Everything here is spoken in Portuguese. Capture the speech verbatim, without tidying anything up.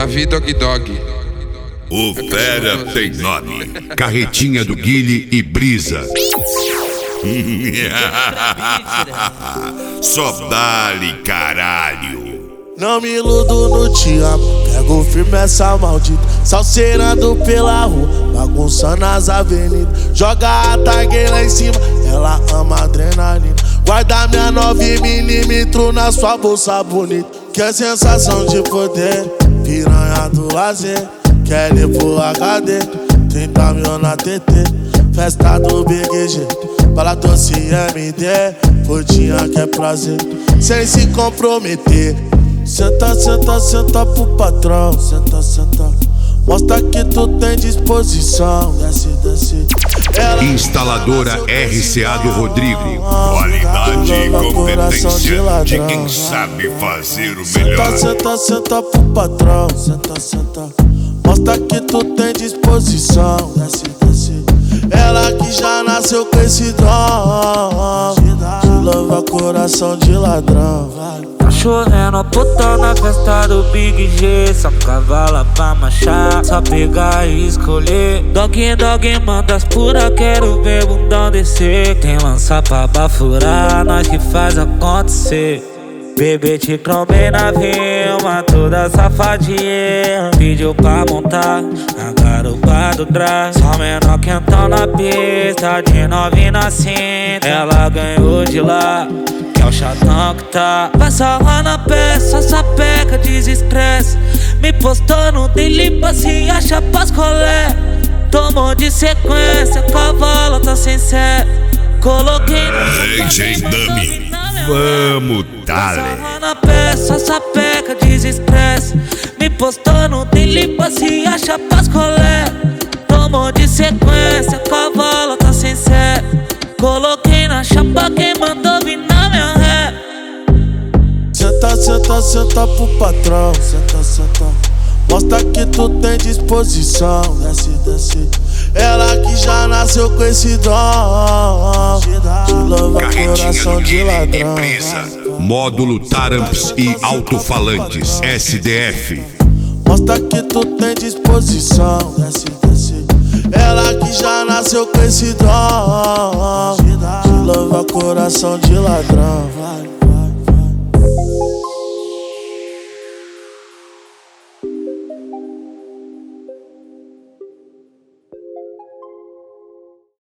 Davi Dog Dog. O fera tem nome. Carretinha do Guile e Brisa. Só dá-lhe caralho. Não me iludo no te amo, pego firme essa maldita, salseirando pela rua, bagunçando as avenidas. Joga a tag lá em cima, ela ama adrenalina. Guarda minha nove milímetros na sua bolsa bonita. Que é sensação de poder, piranha do lazer. Quer ir pro H D, trinta mil na T T. Festa do B G G, bala doce M D. Putinha que é prazer, sem se comprometer. Senta, senta, senta pro patrão. Senta, senta, mostra que tu tem disposição. Desce, desce. Ela Instaladora R C A do Rodrigo. Qualidade e competência de quem sabe fazer o melhor. Senta, senta, senta pro patrão. Senta, senta, mostra que tu tem disposição. Desce, desce. Ela que já nasceu com esse dom de louva coração de ladrão. Tá chovendo puta na festa do Big G. Só cavala pra marchar, só pegar e escolher. Dog, dog, manda as pura, quero ver bundão descer. Tem lança pra bafurar, nós que faz acontecer. Bebê te trombei na vilma, toda safadinha. Pediu pra montar a garupa do trás. Só menor quentão na pista, de novinha na cinta. Ela ganhou de lá, que é o chatão que tá. Vai só lá na peça, sapeca, desestresse. Me postou no daily, se acha pras colé. Tomou de sequência, cavalo tá sem sé. Coloquei D J Dummy, vamos dale. na peça, sapeca, desestresse. Me postou no daily, se acha pras colé. Tomou de sequência, cavalo tá sem sé. Coloquei na chapa, quem mandou vir na minha ré. Senta, senta, senta pro patrão. Senta, senta, mostra que tu tem disposição. Desce, desce. Ela que já nasceu com esse dom de louva coração de ladrão. Módulo Taramps e alto-falantes S D F. Mostra que tu tem disposição. Desce, desce. Ela que já nasceu com esse dom de louva coração de ladrão.